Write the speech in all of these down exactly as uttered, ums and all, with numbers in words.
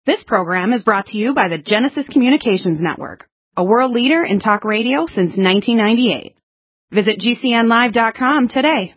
This program is brought to you by the Genesis Communications Network, a world leader in talk radio since nineteen ninety-eight. Visit G C N live dot com today.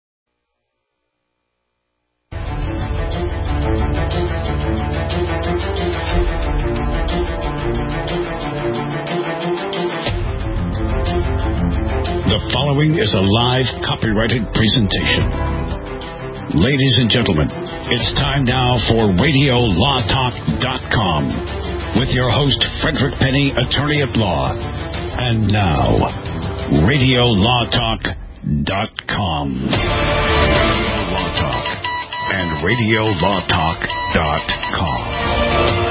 The following is a live copyrighted presentation. Ladies and gentlemen, it's time now for radio law talk dot com with your host, Frederick Penny, attorney at law. And now, radio law talk dot com. Radio Law Talk and radio law talk dot com.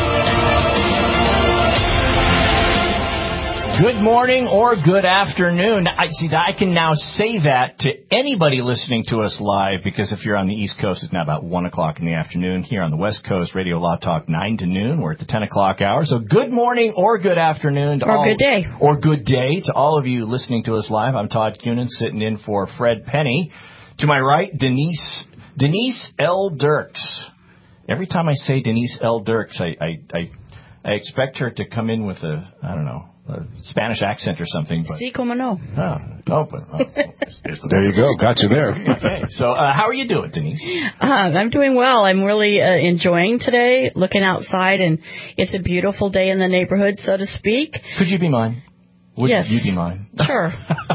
Good morning or good afternoon. I see that I can now say that to anybody listening to us live, because if you're on the East Coast, it's now about one o'clock in the afternoon. Here on the West Coast, Radio Law Talk, nine to noon. We're at the ten o'clock hour. So good morning or good afternoon. To or all, good day. Or good day to all of you listening to us live. I'm Todd Cunin, sitting in for Fred Penny. To my right, Denise Denise L. Dirks. Every time I say Denise L. Dirks, I, I, I, I expect her to come in with a, I don't know, a Spanish accent or something. But, sí, como no. Oh, oh, but, oh, there you go. Got you there. Okay. So uh, how are you doing, Denise? Uh, I'm doing well. I'm really uh, enjoying today, looking outside, and it's a beautiful day in the neighborhood, so to speak. Could you be mine? Would yes. you be mine? Sure.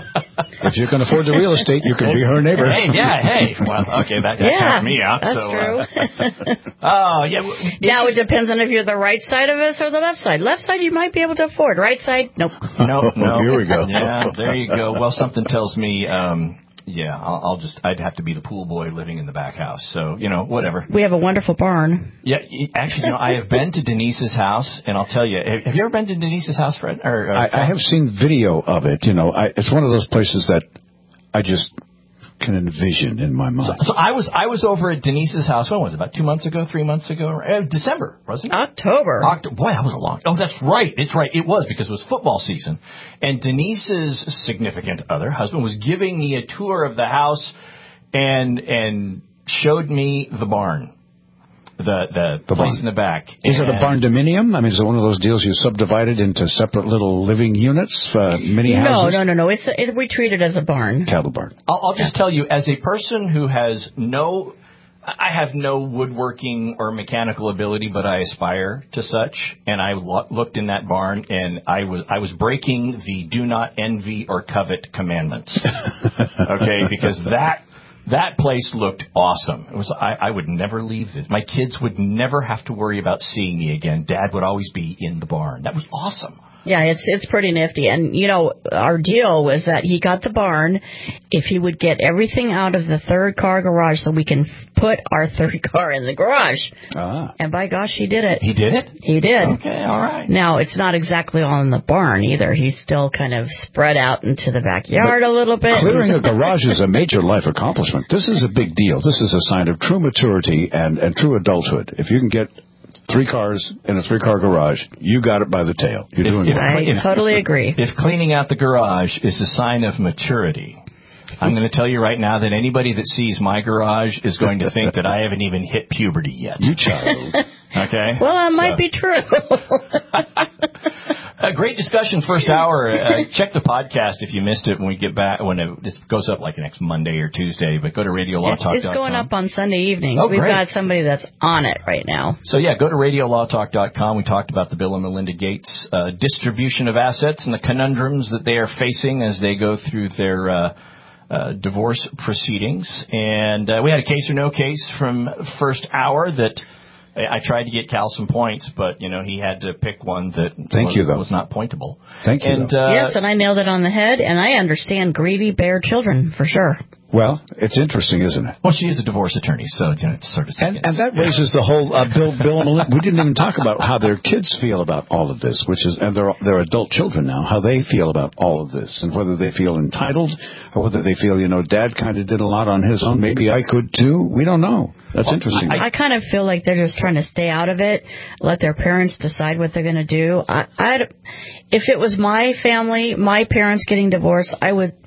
If you can afford the real estate, you can be her neighbor. Hey, yeah, hey. Well, okay, that, that yeah, counts me out. That's so, true. Uh, oh, yeah. Now it depends on if you're the right side of us or the left side. Left side you might be able to afford. Right side, nope. No, no. Here we go. Yeah, there you go. Well, something tells me, um, yeah, I'll, I'll just, I'd have to be the pool boy living in the back house. So, you know, whatever. We have a wonderful barn. Yeah, actually, you know, I have been to Denise's house, and I'll tell you, have you ever been to Denise's house, Fred? Or, or I, I have seen video of it. You know, I, it's one of those places that I just can envision in my mind. So, so I was I was over at Denise's house. When was it? About two months ago, three months ago, uh, December, wasn't it? October. October. Boy, that was a long. Oh, that's right. It's right. It was because it was football season, and Denise's significant other, husband, was giving me a tour of the house, and and showed me the barn. The the, the place barn. in the back. Is and it a barn dominium? I mean, is it one of those deals you subdivided into separate little living units, uh, mini houses? No, no, no, no. It's a, it, we treat it as a barn. Cattle barn. I'll, I'll just tell you, as a person who has no, I have no woodworking or mechanical ability, but I aspire to such. And I lo- looked in that barn, and I was I was breaking the do not envy or covet commandments. Okay, because that. That place looked awesome. It was. I, I would never leave this. My kids would never have to worry about seeing me again. Dad would always be in the barn. That was awesome. Yeah, it's it's pretty nifty. And, you know, our deal was that he got the barn if he would get everything out of the third car garage so we can f- put our third car in the garage. Ah. And by gosh, he did it. He did it? He did. Okay, all right. Now, it's not exactly all in the barn either. He's still kind of spread out into the backyard but a little bit. Clearing a garage is a major life accomplishment. This is a big deal. This is a sign of true maturity and, and true adulthood. If you can get three cars in a three-car garage, you got it by the tail. You're if, doing if, well. I if, totally agree. If cleaning out the garage is a sign of maturity, I'm going to tell you right now that anybody that sees my garage is going to think that I haven't even hit puberty yet. You child. Okay? Well, that so. might be true. A great discussion first hour. Uh, check the podcast if you missed it when we get back, when it this goes up like next Monday or Tuesday, but go to radio law talk dot com. It's, it's going up on Sunday evenings. Oh, We've great. got somebody that's on it right now. So, yeah, go to radio law talk dot com. We talked about the Bill and Melinda Gates uh, distribution of assets and the conundrums that they are facing as they go through their uh, uh, divorce proceedings. And uh, we had a case or no case from first hour that I tried to get Cal some points, but, you know, he had to pick one that Thank was, you, though. was not pointable. Thank you. And, uh, yes, and I nailed it on the head, and I understand greedy bear children, for sure. Well, it's interesting, isn't it? Well, she is a divorce attorney, so, you know, it's sort of... And, and that raises the whole uh, Bill, Bill and Melinda. We didn't even talk about how their kids feel about all of this, which is, and they're, they're adult children now, how they feel about all of this, and whether they feel entitled, or whether they feel, you know, Dad kind of did a lot on his own, maybe I could too. We don't know. That's well, interesting. I, I kind of feel like they're just trying to stay out of it, let their parents decide what they're going to do. I, I'd, if it was my family, my parents getting divorced, I would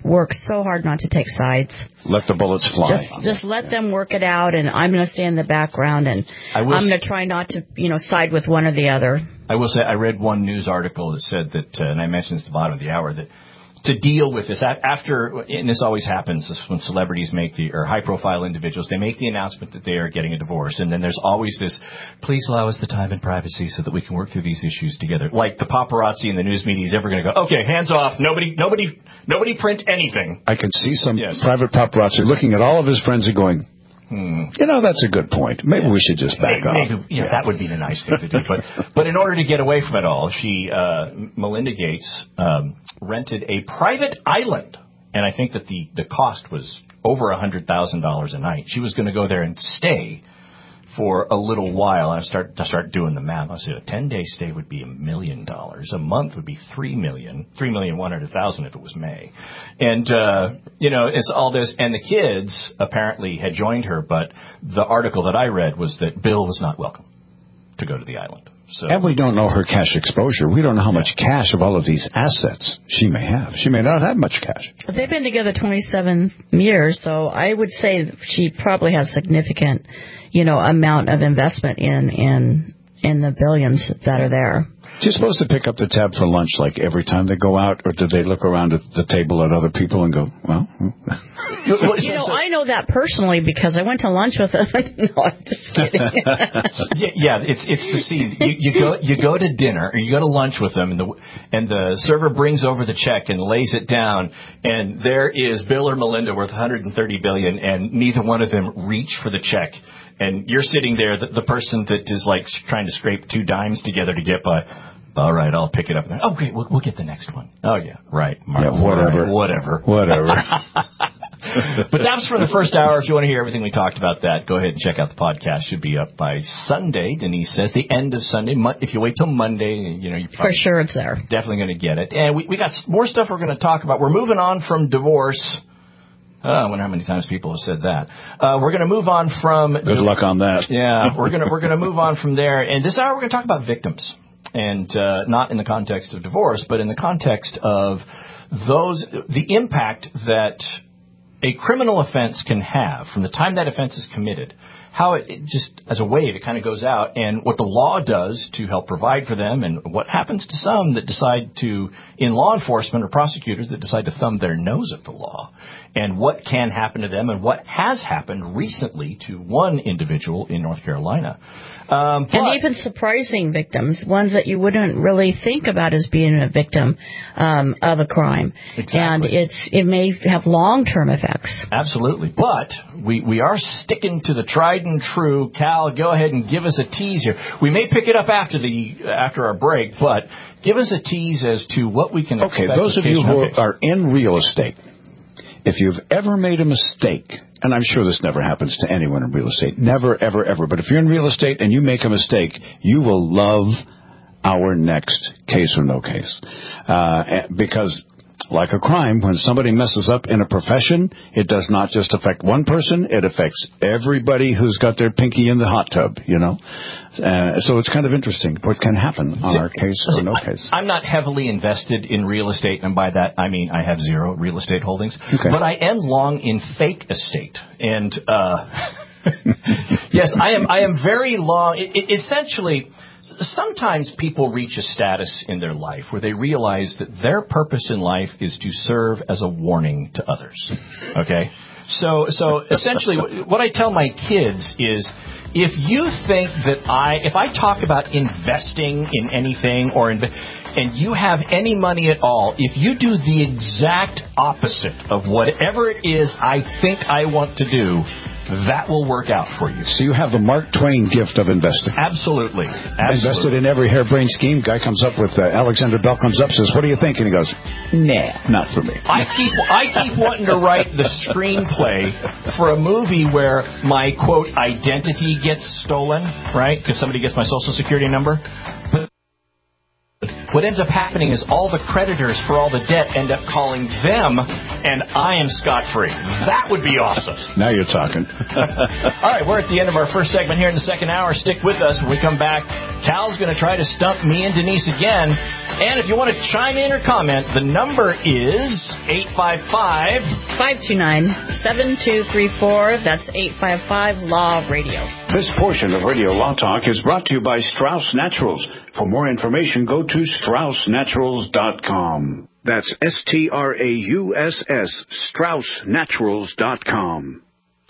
work so hard not to take sides. Let the bullets fly. Just, just let them work it out, and I'm going to stay in the background, and I'm going to try not to, you know, side with one or the other. I will say I read one news article that said that, uh, and I mentioned this at the bottom of the hour, that to deal with this, after, and this always happens when celebrities make the, or high-profile individuals, they make the announcement that they are getting a divorce, and then there's always this, please allow us the time and privacy so that we can work through these issues together. Like the paparazzi and the news media is ever going to go, okay, hands off, nobody, nobody, nobody print anything. I can see some yes. private paparazzi looking at all of his friends and going, Hmm. You know, that's a good point. Maybe yeah. we should just back maybe, off. Maybe, yeah, that would be the nice thing to do. But but in order to get away from it all, she, uh, Melinda Gates, um, rented a private island. And I think that the, the cost was over one hundred thousand dollars a night. She was going to go there and stay for a little while. I start to start doing the math. I said a ten-day stay would be a million dollars. A month would be three million, three million one hundred thousand if it was May. And uh, you know, it's all this. And the kids apparently had joined her, but the article that I read was that Bill was not welcome to go to the island. So, and we don't know her cash exposure. We don't know how much cash of all of these assets she may have. She may not have much cash. They've been together twenty-seven years, so I would say she probably has significant, you know, amount of investment in in in the billions that are there. Do you supposed to pick up the tab for lunch like every time they go out, or do they look around at the table at other people and go, well? You know, I know that personally because I went to lunch with them. No, I'm just kidding. Yeah, it's it's the scene. You, you go you go to dinner or you go to lunch with them, and the and the server brings over the check and lays it down, and there is Bill or Melinda worth one hundred thirty billion dollars, and neither one of them reach for the check. And you're sitting there, the, the person that is like trying to scrape two dimes together to get by. All right, I'll pick it up. Oh, great, we'll, we'll get the next one. Oh, yeah, right. Mark, yeah, whatever. Right, whatever. Whatever. But that was for the first hour. If you want to hear everything we talked about that, go ahead and check out the podcast. Should be up by Sunday, Denise says. The end of Sunday. If you wait till Monday, you know, you're for sure it's there. Definitely going to get it. And we, we got more stuff we're going to talk about. We're moving on from divorce. Oh, I wonder how many times people have said that. Uh, we're going to move on from... Good luck on that. Yeah, we're going to we're going to move on from there. And this hour we're going to talk about victims. And uh, not in the context of divorce, but in the context of those the impact that a criminal offense can have from the time that offense is committed, how it, it just as a wave, it kind of goes out, and what the law does to help provide for them, and what happens to some that decide to, in law enforcement or prosecutors that decide to thumb their nose at the law, and what can happen to them, and what has happened recently to one individual in North Carolina. Um, and even surprising victims, ones that you wouldn't really think about as being a victim um, of a crime. Exactly. And it's it may have long-term effects. Absolutely. But we, we are sticking to the tried and true. Cal, go ahead and give us a tease here. We may pick it up after the after our break, but give us a tease as to what we can okay, expect. Okay, those of you who are in real estate, if you've ever made a mistake, and I'm sure this never happens to anyone in real estate, never, ever, ever, but if you're in real estate and you make a mistake, you will love our next Case or No Case. Uh, because, like a crime, when somebody messes up in a profession, it does not just affect one person, it affects everybody who's got their pinky in the hot tub, you know. Uh, so it's kind of interesting what can happen on our Case or No Case. I'm not heavily invested in real estate, and by that I mean I have zero real estate holdings. Okay. But I am long in fake estate, and uh, yes, I am. I am very long. It, it, essentially, sometimes people reach a status in their life where they realize that their purpose in life is to serve as a warning to others. Okay. So, so essentially, what I tell my kids is, if you think that I, if I talk about investing in anything or in, and you have any money at all, if you do the exact opposite of whatever it is I think I want to do, that will work out for you. So you have the Mark Twain gift of investing. Absolutely. Absolutely. Invested in every harebrained scheme. Guy comes up with, uh, Alexander Bell comes up, says, what do you think? And he goes, nah, not for me. I keep I keep wanting to write the screenplay for a movie where my, quote, identity gets stolen, right? Because somebody gets my social security number. But what ends up happening is all the creditors for all the debt end up calling them and I am scot-free. That would be awesome. Now you're talking. All right, we're at the end of our first segment here in the second hour. Stick with us. When we come back, Cal's going to try to stump me and Denise again. And if you want to chime in or comment, the number is eight five five, five two nine, seven two three four. That's eight five five, Law Radio. This portion of Radio Law Talk is brought to you by Strauss Naturals. For more information, go to strauss naturals dot com. That's S T R A U S S, strauss naturals dot com.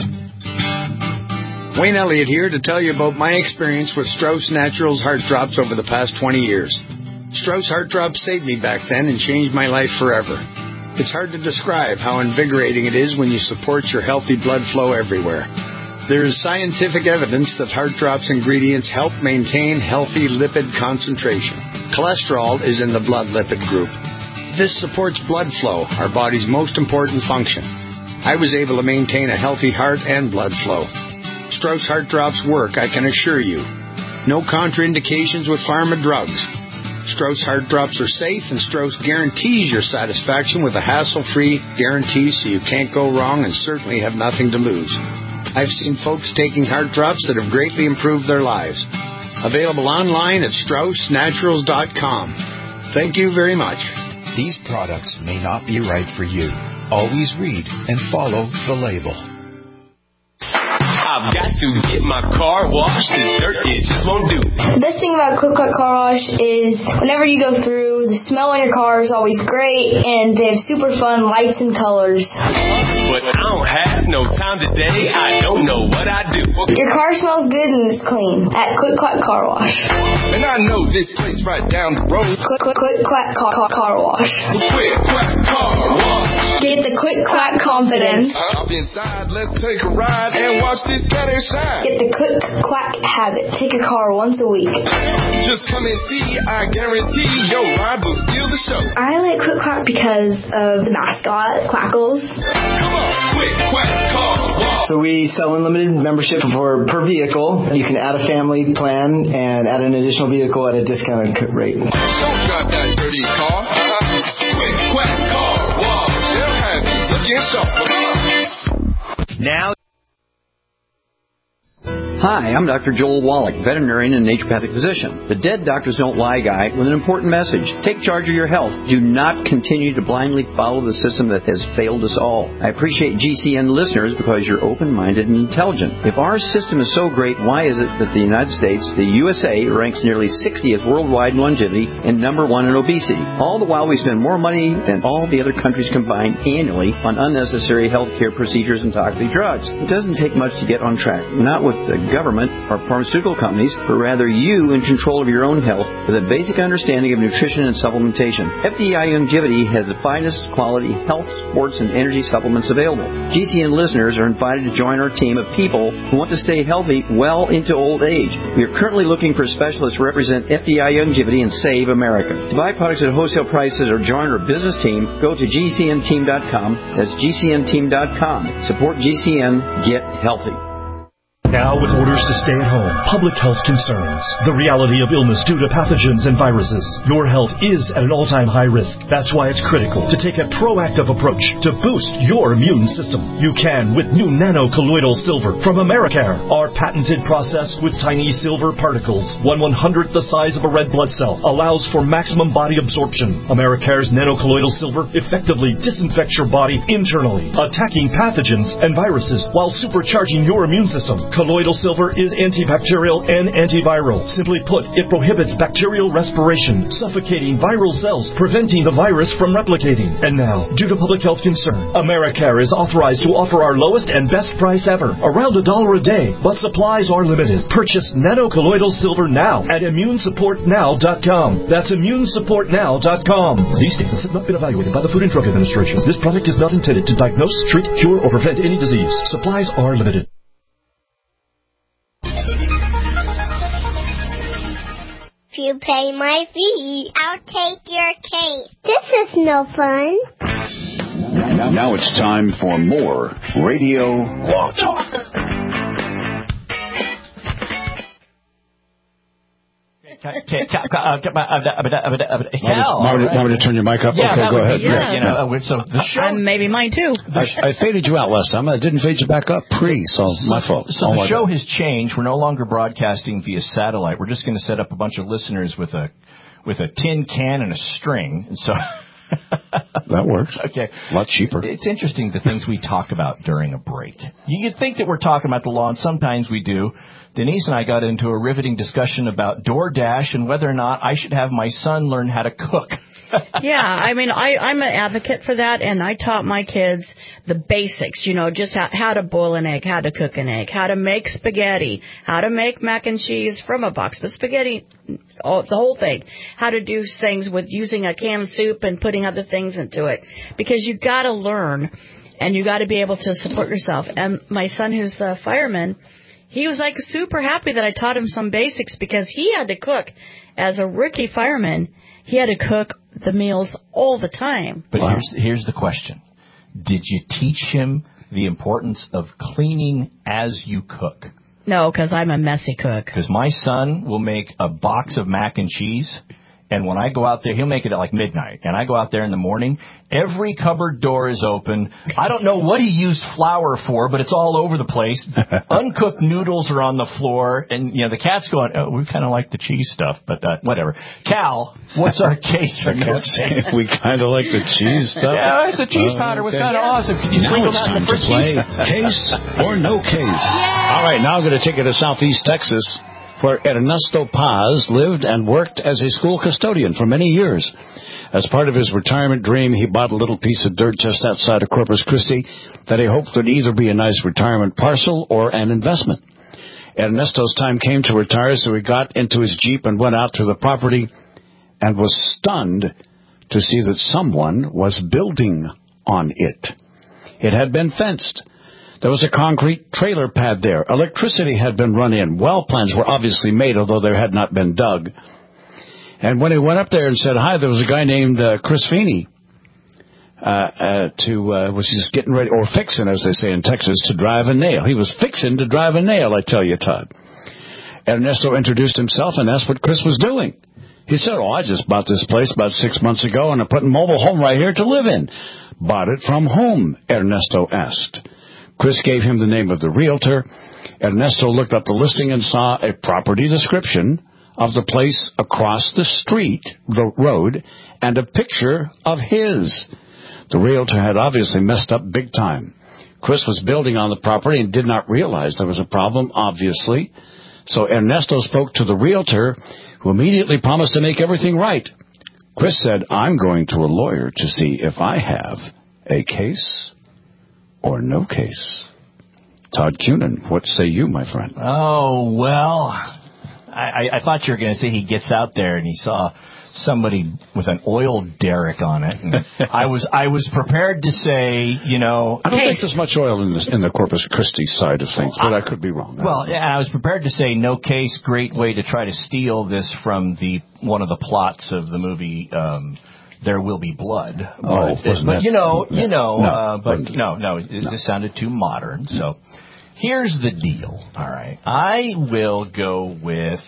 Wayne Elliott here to tell you about my experience with Strauss Naturals Heart Drops over the past twenty years. Strauss Heart Drops saved me back then and changed my life forever. It's hard to describe how invigorating it is when you support your healthy blood flow everywhere. There is scientific evidence that Heart Drops ingredients help maintain healthy lipid concentration. Cholesterol is in the blood lipid group. This supports blood flow, our body's most important function. I was able to maintain a healthy heart and blood flow. Strauss Heart Drops work, I can assure you. No contraindications with pharma drugs. Strauss Heart Drops are safe, and Strauss guarantees your satisfaction with a hassle-free guarantee so you can't go wrong and certainly have nothing to lose. I've seen folks taking Heart Drops that have greatly improved their lives. Available online at strauss naturals dot com. Thank you very much. These products may not be right for you. Always read and follow the label. I've got to get my car washed. The dirt it just won't do. The best thing about Quick Quack Car Wash is whenever you go through, the smell in your car is always great, and they have super fun lights and colors. But I don't have no time today. I don't know what I do. Your car smells good and is clean at Quick Quack Car Wash. And I know this place right down the road. Quick Quick, quick Quack car, car, car Wash. Quick Quack Car Wash. Get the Quick Quack confidence. Hop inside, let's take a ride and watch this cat shine. Get the Quick Quack habit. Take a car once a week. Just come and see. I guarantee your ride will steal the show. I like Quick Quack because of the mascot, Quackles. Come on, Quick Quack Car Wash. So we sell unlimited membership for per vehicle. You can add a family plan and add an additional vehicle at a discounted rate. Don't drive that dirty car. Uh-huh. Quick Quack Car Wash. They'll have you looking sharp. Now. Hi, I'm Doctor Joel Wallach, veterinarian and naturopathic physician. The Dead Doctors Don't Lie guy with an important message. Take charge of your health. Do not continue to blindly follow the system that has failed us all. I appreciate G C N listeners because you're open-minded and intelligent. If our system is so great, why is it that the United States, the U S A, ranks nearly sixtieth worldwide in longevity and number one in obesity? All the while we spend more money than all the other countries combined annually on unnecessary health care procedures and toxic drugs. It doesn't take much to get on track. Not with the government or pharmaceutical companies, but rather you in control of your own health with a basic understanding of nutrition and supplementation. F D I Longevity has the finest quality health, sports, and energy supplements available. G C N listeners are invited to join our team of people who want to stay healthy well into old age. We are currently looking for specialists to represent F D I Longevity and Save America. To buy products at wholesale prices or join our business team, go to G C N team dot com. That's G C N team dot com. Support G C N. Get healthy. Now with orders to stay at home, public health concerns, the reality of illness due to pathogens and viruses. Your health is at an all-time high risk. That's why it's critical to take a proactive approach to boost your immune system. You can with new nano-colloidal silver from Americare. Our patented process with tiny silver particles, one one-hundredth the size of a red blood cell, allows for maximum body absorption. Americare's nano-colloidal silver effectively disinfects your body internally, attacking pathogens and viruses while supercharging your immune system. Colloidal silver is antibacterial and antiviral. Simply put, it prohibits bacterial respiration, suffocating viral cells, preventing the virus from replicating. And now, due to public health concern, Americare is authorized to offer our lowest and best price ever, around a dollar a day, but supplies are limited. Purchase nano-colloidal silver now at immune support now dot com. That's immune support now dot com. These statements have not been evaluated by the Food and Drug Administration. This product is not intended to diagnose, treat, cure, or prevent any disease. Supplies are limited. If you pay my fee, I'll take your cake. This is no fun. Now, now it's time for more Radio Law Talk. Cal, want me, want me to turn your mic up? Yeah, okay, go ahead. Be, yeah. You know, so the show, uh, maybe mine too. I, I faded you out last time. I didn't fade you back up pre, so, so my fault. So oh, the show God. has changed. We're no longer broadcasting via satellite. We're just going to set up a bunch of listeners with a with a tin can and a string. And so that works. Okay, a lot cheaper. It's interesting the things we talk about during a break. You could think that we're talking about the law, and sometimes we do. Denise and I got into a riveting discussion about DoorDash and whether or not I should have my son learn how to cook. Yeah, I mean, I, I'm an advocate for that, and I taught my kids the basics, you know, just how, how to boil an egg, how to cook an egg, how to make spaghetti, how to make mac and cheese from a box, but spaghetti, oh, the whole thing, how to do things with using a canned soup and putting other things into it, because you got to learn, and you got to be able to support yourself. And my son, who's a fireman, he was like super happy that I taught him some basics, because he had to cook as a rookie fireman. He had to cook the meals all the time. But wow. here's here's the question. Did you teach him the importance of cleaning as you cook? No, because I'm a messy cook. Because my son will make a box of mac and cheese, and when I go out there, he'll make it at like midnight, and I go out there in the morning, every cupboard door is open. I don't know what he used flour for, but it's all over the place. Uncooked noodles are on the floor, and, you know, the cat's going, oh, we kind of like the cheese stuff, but uh, whatever. Cal, what's our case for no case? We kind of like the cheese stuff? Yeah, the cheese uh, powder was okay. kind of awesome. Can you now sprinkle it's that time in the first to play piece? Case or No Case. Yay! All right, now I'm going to take you to Southeast Texas, where Ernesto Paz lived and worked as a school custodian for many years. As part of his retirement dream, he bought a little piece of dirt just outside of Corpus Christi that he hoped would either be a nice retirement parcel or an investment. Ernesto's time came to retire, so he got into his Jeep and went out to the property and was stunned to see that someone was building on it. It had been fenced. There was a concrete trailer pad there. Electricity had been run in. Well plans were obviously made, although they had not been dug. And when he went up there and said hi, there was a guy named uh, Chris Feeney uh, uh, to uh, was just getting ready, or fixing, as they say in Texas, to drive a nail. He was fixing to drive a nail, I tell you, Todd. Ernesto introduced himself and asked what Chris was doing. He said, oh, I just bought this place about six months ago, and I'm putting a mobile home right here to live in. Bought it from whom? Ernesto asked. Chris gave him the name of the realtor. Ernesto looked up the listing and saw a property description of the place across the street, the road, and a picture of his. The realtor had obviously messed up big time. Chris was building on the property and did not realize there was a problem, obviously. So Ernesto spoke to the realtor, who immediately promised to make everything right. Chris said, I'm going to a lawyer to see if I have a case or no case. Todd Cunin, what say you, my friend? Oh, well, I, I thought you were going to say he gets out there and he saw somebody with an oil derrick on it. And I was I was prepared to say, you know... I don't case. think there's much oil in, this, in the Corpus Christi side of things, but I, I could be wrong. Well, I, yeah, I was prepared to say no case, great way to try to steal this from the one of the plots of the movie... Um, There Will Be Blood. Oh, but, wasn't but that, you know, yeah. you know, no, uh, but no, no, it no. just sounded too modern. So here's the deal. All right. I will go with,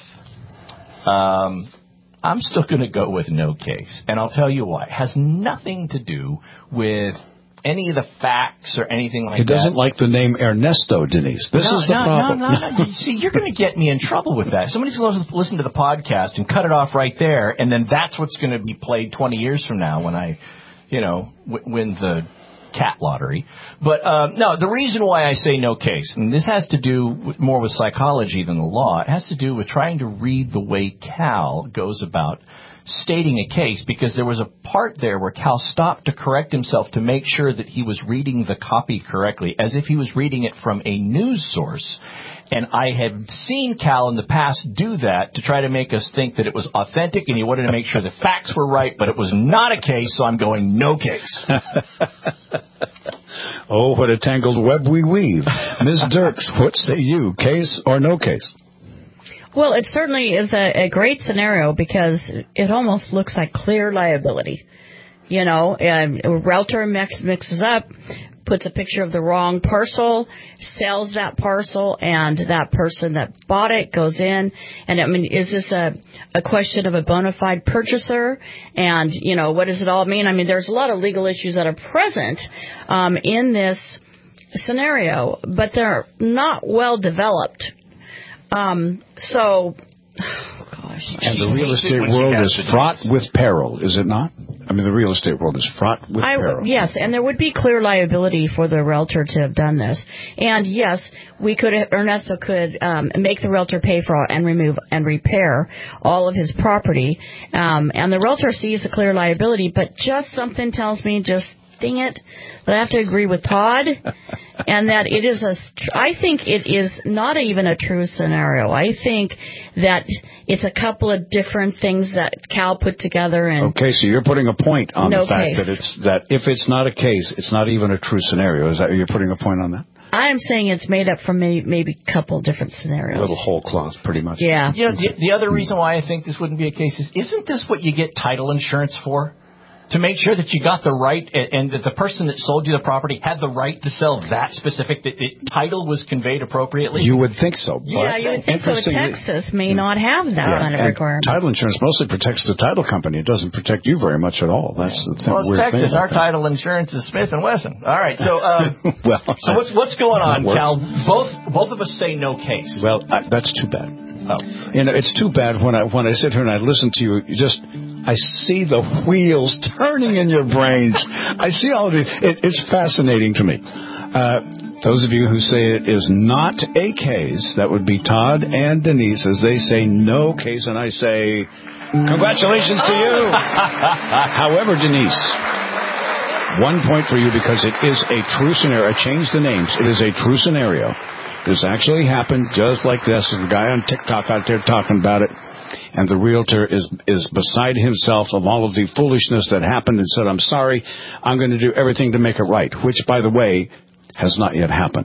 um, I'm still going to go with no case. And I'll tell you why. It has nothing to do with any of the facts or anything like that. He doesn't that. like the name Ernesto, Denise. This no, is the no, problem. No, no, no. You see, you're going to get me in trouble with that. Somebody's going to listen to the podcast and cut it off right there, and then that's what's going to be played twenty years from now when I, you know, w- win the cat lottery. But um, no, the reason why I say no case, and this has to do with, more with psychology than the law, it has to do with trying to read the way Cal goes about stating a case, because there was a part there where Cal stopped to correct himself to make sure that he was reading the copy correctly, as if he was reading it from a news source. And I have seen Cal in the past do that to try to make us think that it was authentic, and he wanted to make sure the facts were right, but it was not a case, so I'm going no case. Oh, what a tangled web we weave. Miz Dirks, what say you, case or no case? Well, it certainly is a, a great scenario, because it almost looks like clear liability. You know, um, a realtor mix, mixes up, puts a picture of the wrong parcel, sells that parcel, and that person that bought it goes in. And I mean, is this a, a question of a bona fide purchaser? And, you know, what does it all mean? I mean, there's a lot of legal issues that are present um, in this scenario, but they're not well developed. Um, so, oh gosh. And the real estate world is fraught with peril, is it not? I mean, the real estate world is fraught with I, peril. Yes, and there would be clear liability for the realtor to have done this. And yes, we could, Ernesto could um, make the realtor pay for all and remove and repair all of his property. Um, and the realtor sees the clear liability, but just something tells me, just ding it, but I have to agree with Todd, and that it is a, I think it is not even a true scenario. I think that it's a couple of different things that Cal put together. And okay, so you're putting a point on no the fact case. that it's that if it's not a case, it's not even a true scenario. Is that you're putting a point on that? I am saying it's made up from maybe, maybe a couple different scenarios. A little whole cloth, pretty much. Yeah. You know, the, the other reason why I think this wouldn't be a case is, isn't this what you get title insurance for? To make sure that you got the right, and that the person that sold you the property had the right to sell that specific, that the title was conveyed appropriately? You would think so. But yeah, you would think so. Texas may not have that yeah, kind of requirement. Title insurance mostly protects the title company. It doesn't protect you very much at all. That's the thing. Well, it's weird Texas. thing Our that. title insurance is Smith and Wesson. All right, so um, well, so what's what's going on, Cal? Both both of us say no case. Well, I, that's too bad. Oh. You know, it's too bad when I when I sit here and I listen to you. You just I see the wheels turning in your brains. I see all of these. It, it's fascinating to me. Uh, those of you who say it is not a case, that would be Todd and Denise, as they say no case, and I say congratulations to you. However, Denise, one point for you because it is a true scenario. I changed the names. It is a true scenario. This actually happened just like this. There's a guy on TikTok out there talking about it. And the realtor is is beside himself of all of the foolishness that happened and said, I'm sorry, I'm going to do everything to make it right, which, by the way, has not yet happened.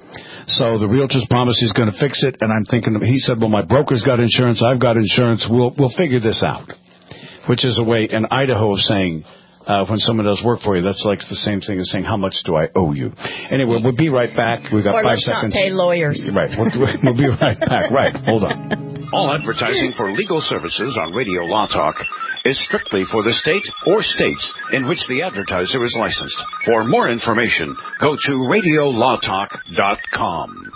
So the realtor's promised he's going to fix it, and I'm thinking, he said, well, my broker's got insurance, I've got insurance, we'll we'll figure this out, which is a way in Idaho of saying, Uh, when someone does work for you, that's like the same thing as saying, how much do I owe you? Anyway, we'll be right back. We've got or five let's seconds. Not pay lawyers. Right. We'll, we'll be right back. Right. Hold on. All advertising for legal services on Radio Law Talk is strictly for the state or states in which the advertiser is licensed. For more information, go to radio law talk dot com.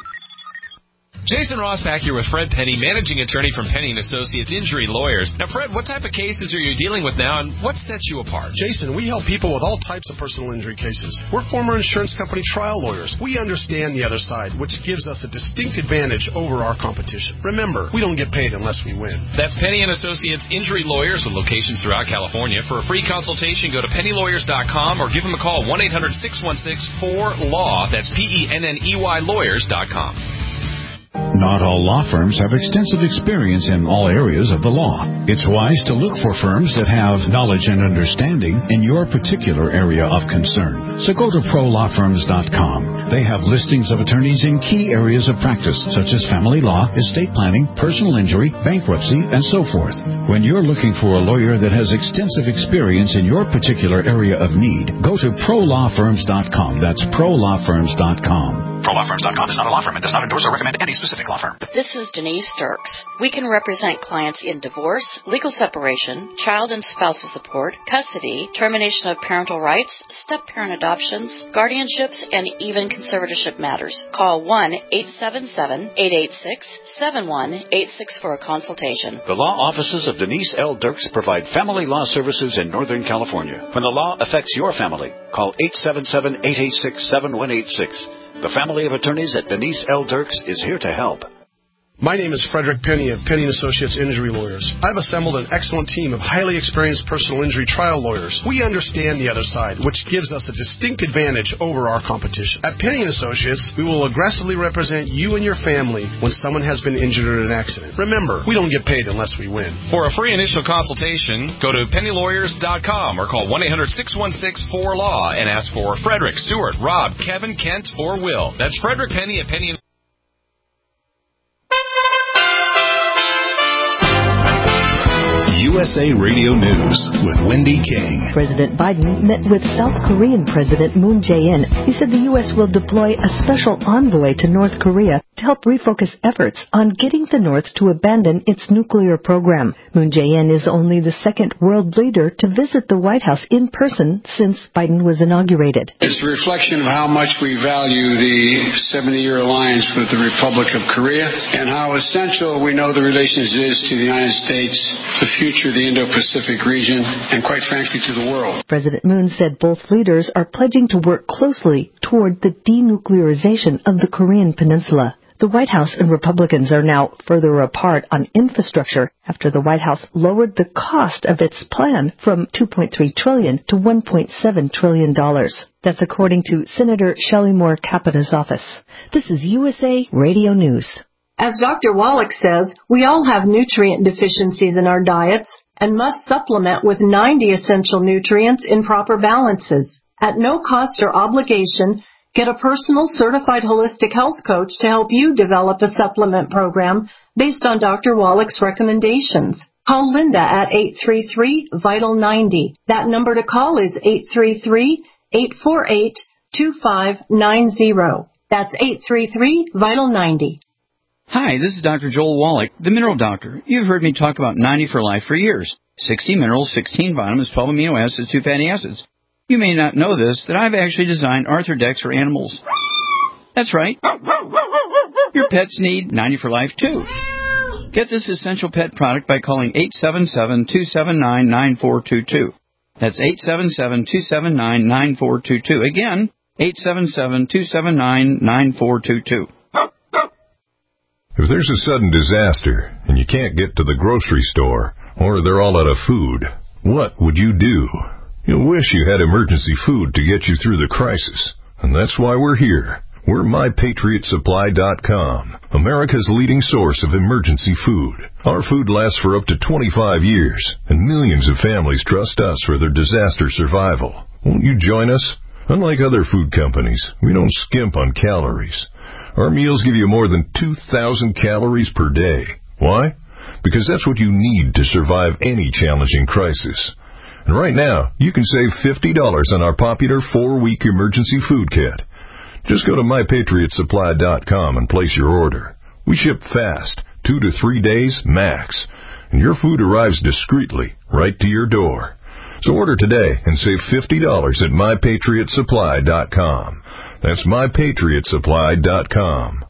Jason Rossback here with Fred Penny, managing attorney from Penny and Associates Injury Lawyers. Now, Fred, what type of cases are you dealing with now, and what sets you apart? Jason, we help people with all types of personal injury cases. We're former insurance company trial lawyers. We understand the other side, which gives us a distinct advantage over our competition. Remember, we don't get paid unless we win. That's Penny and Associates Injury Lawyers with locations throughout California. For a free consultation, go to penny lawyers dot com or give them a call, one eight hundred six one six four L A W. That's P E N N E Y lawyers dot com. Not all law firms have extensive experience in all areas of the law. It's wise to look for firms that have knowledge and understanding in your particular area of concern. So go to pro law firms dot com. They have listings of attorneys in key areas of practice, such as family law, estate planning, personal injury, bankruptcy, and so forth. When you're looking for a lawyer that has extensive experience in your particular area of need, go to pro law firms dot com. That's pro law firms dot com. pro law firms dot com is not a law firm and does not endorse or recommend any specific law firm. This is Denise Dirks. We can represent clients in divorce, legal separation, child and spousal support, custody, termination of parental rights, step-parent adoptions, guardianships, and even conservatorship matters. Call one eight seven seven, eight eight six, seven one eight six for a consultation. The law offices of Denise L. Dirks provide family law services in Northern California. When the law affects your family, call eight seven seven, eight eight six, seven one eight six. The family of attorneys at Denise L. Dirks is here to help. My name is Frederick Penny of Penny and Associates Injury Lawyers. I've assembled an excellent team of highly experienced personal injury trial lawyers. We understand the other side, which gives us a distinct advantage over our competition. At Penny and Associates, we will aggressively represent you and your family when someone has been injured in an accident. Remember, we don't get paid unless we win. For a free initial consultation, go to penny lawyers dot com or call one eight hundred six one six four L A W and ask for Frederick, Stewart, Rob, Kevin, Kent, or Will. That's Frederick Penny at Penny and You U S A Radio News with Wendy King. President Biden met with South Korean President Moon Jae-in. He said the U S will deploy a special envoy to North Korea to help refocus efforts on getting the North to abandon its nuclear program. Moon Jae-in is only the second world leader to visit the White House in person since Biden was inaugurated. It's a reflection of how much we value the seventy-year alliance with the Republic of Korea and how essential we know the relations is to the United States, the future of the Indo-Pacific region, and quite frankly to the world. President Moon said both leaders are pledging to work closely toward the denuclearization of the Korean Peninsula. The White House and Republicans are now further apart on infrastructure after the White House lowered the cost of its plan from two point three trillion dollars to one point seven trillion dollars. That's according to Senator Shelley Moore Capita's office. This is U S A Radio News. As Doctor Wallach says, we all have nutrient deficiencies in our diets and must supplement with ninety essential nutrients in proper balances. At no cost or obligation, get a personal certified holistic health coach to help you develop a supplement program based on Doctor Wallach's recommendations. Call Linda at eight three three, vital ninety. That number to call is eight three three, eight four eight, two five nine zero. That's eight three three, vital ninety. Hi, this is Doctor Joel Wallach, the Mineral Doctor. You've heard me talk about ninety for Life for years. sixty minerals, sixteen vitamins, twelve amino acids, two fatty acids. You may not know this, that I've actually designed Arthrodex for animals. That's right. Your pets need ninety for Life, too. Get this essential pet product by calling eight seven seven, two seven nine, nine four two two. That's eight seven seven, two seven nine, nine four two two. Again, eight seven seven, two seven nine, nine four two two. If there's a sudden disaster and you can't get to the grocery store or they're all out of food, what would you do? You'll wish you had emergency food to get you through the crisis. And that's why we're here. We're my patriot supply dot com, America's leading source of emergency food. Our food lasts for up to twenty-five years, and millions of families trust us for their disaster survival. Won't you join us? Unlike other food companies, we don't skimp on calories. Our meals give you more than two thousand calories per day. Why? Because that's what you need to survive any challenging crisis. And right now, you can save fifty dollars on our popular four-week emergency food kit. Just go to my patriot supply dot com and place your order. We ship fast, two to three days max, and your food arrives discreetly right to your door. So order today and save fifty dollars at my patriot supply dot com. That's my patriot supply dot com.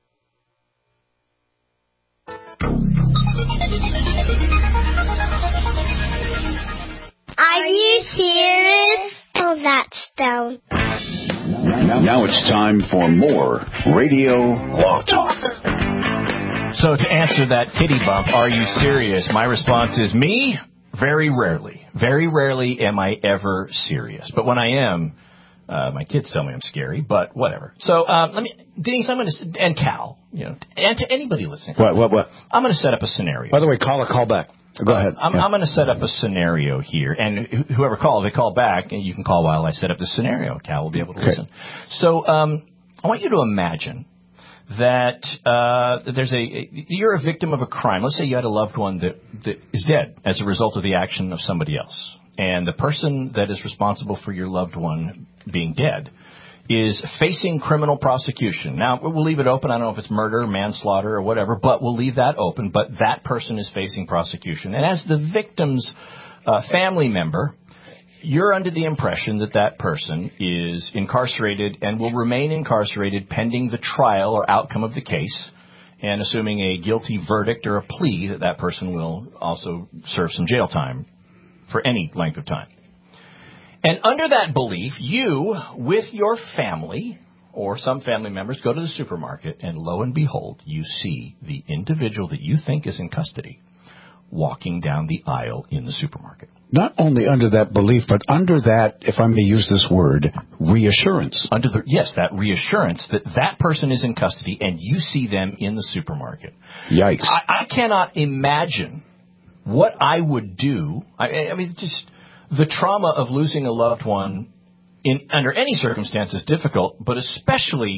Are you serious? Oh, that's down. Now, now it's time for more Radio Law Talk. So to answer that kitty bump, are you serious? My response is me, very rarely. Very rarely am I ever serious. But when I am, uh, my kids tell me I'm scary, but whatever. So um, let me, Denise, I'm going to, and Cal, you know, and to anybody listening. What, what, what? I'm going to set up a scenario. By the way, call or call back. Go ahead. I'm, yeah. I'm going to set up a scenario here, and wh- whoever calls, they call back, and you can call while I set up the scenario. Cal will be able to okay. listen. So um, I want you to imagine that uh, there's a, a you're a victim of a crime. Let's say you had a loved one that, that is dead as a result of the action of somebody else, and the person that is responsible for your loved one being dead is facing criminal prosecution. Now, we'll leave it open. I don't know if it's murder, manslaughter, or whatever, but we'll leave that open. But that person is facing prosecution. And as the victim's uh, family member, you're under the impression that that person is incarcerated and will remain incarcerated pending the trial or outcome of the case, and assuming a guilty verdict or a plea, that that person will also serve some jail time for any length of time. And under that belief, you, with your family, or some family members, go to the supermarket, and lo and behold, you see the individual that you think is in custody walking down the aisle in the supermarket. Not only under that belief, but under that, if I may use this word, reassurance. Under the Yes, that reassurance that that person is in custody, and you see them in the supermarket. Yikes. I, I cannot imagine what I would do. I, I mean, just... The trauma of losing a loved one in under any circumstance is difficult, but especially